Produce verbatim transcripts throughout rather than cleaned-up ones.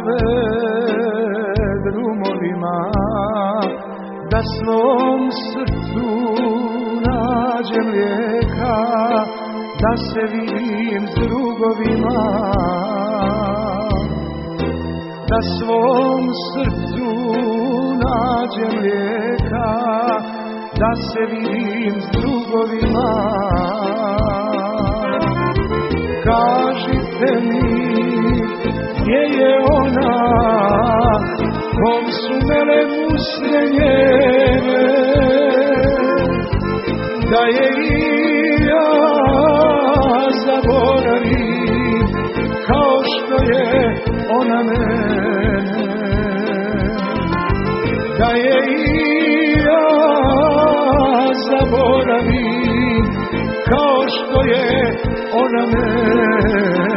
proved rumovima, da svom srcu nađem lijeka, da se vidim s drugovima, da svom srcu nađem lijeka, da se vidim s drugovima. Kažite mi gdje je ona, kom su melem usne njene, da je i ja zaboravim, kao što je ona mene, da je i ja zaboravim, kao što je ona mene.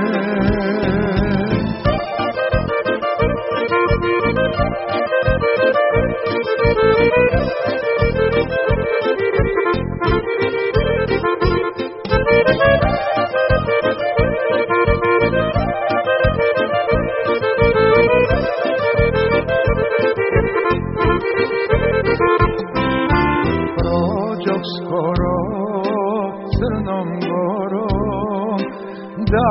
Prođoh skoro Crnom Gorom, da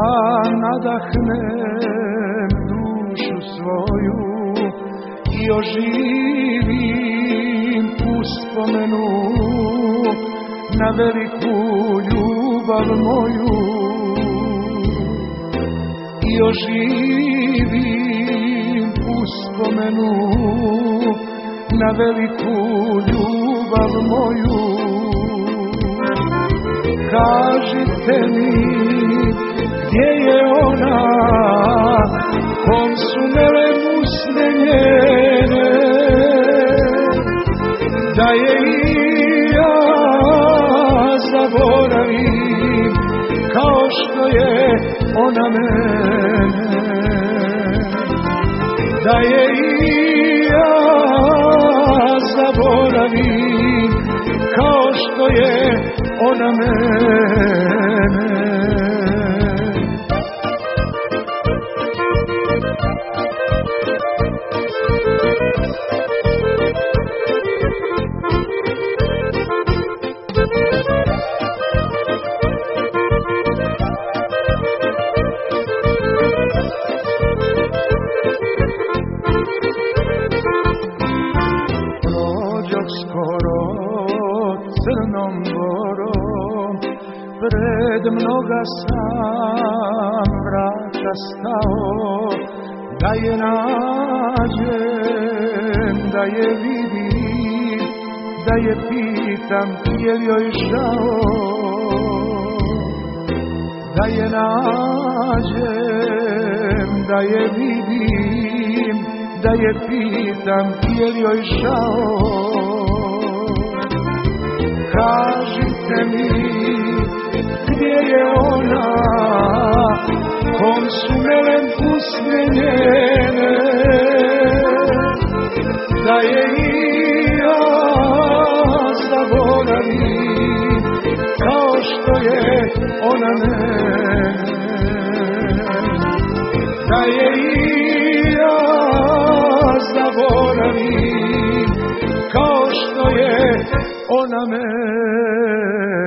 nadahnem dušu svoju i oživim uspomenu na veliku ljubav moju, i oživim uspomenu na veliku ljubav moju. Kažite mi gdje je ona, kom su melem usne njene, da je i ja zaboravim, kao što je ona mene, da je i ja zaboravim, kao što je ona mene. Prođoh skoro Crnom Gorom, pred mnoga sam vrata stao, da je nađem, da je vidim, da je pitam je li joj žao, da je nađem, da je vidim, da je pitam je li joj žao. Kažite mi gdje je ona, kom su melem usne njene, da je i ja zaboravim, kao što je ona mene, da je i ja zaboravim, kao što je ona mene.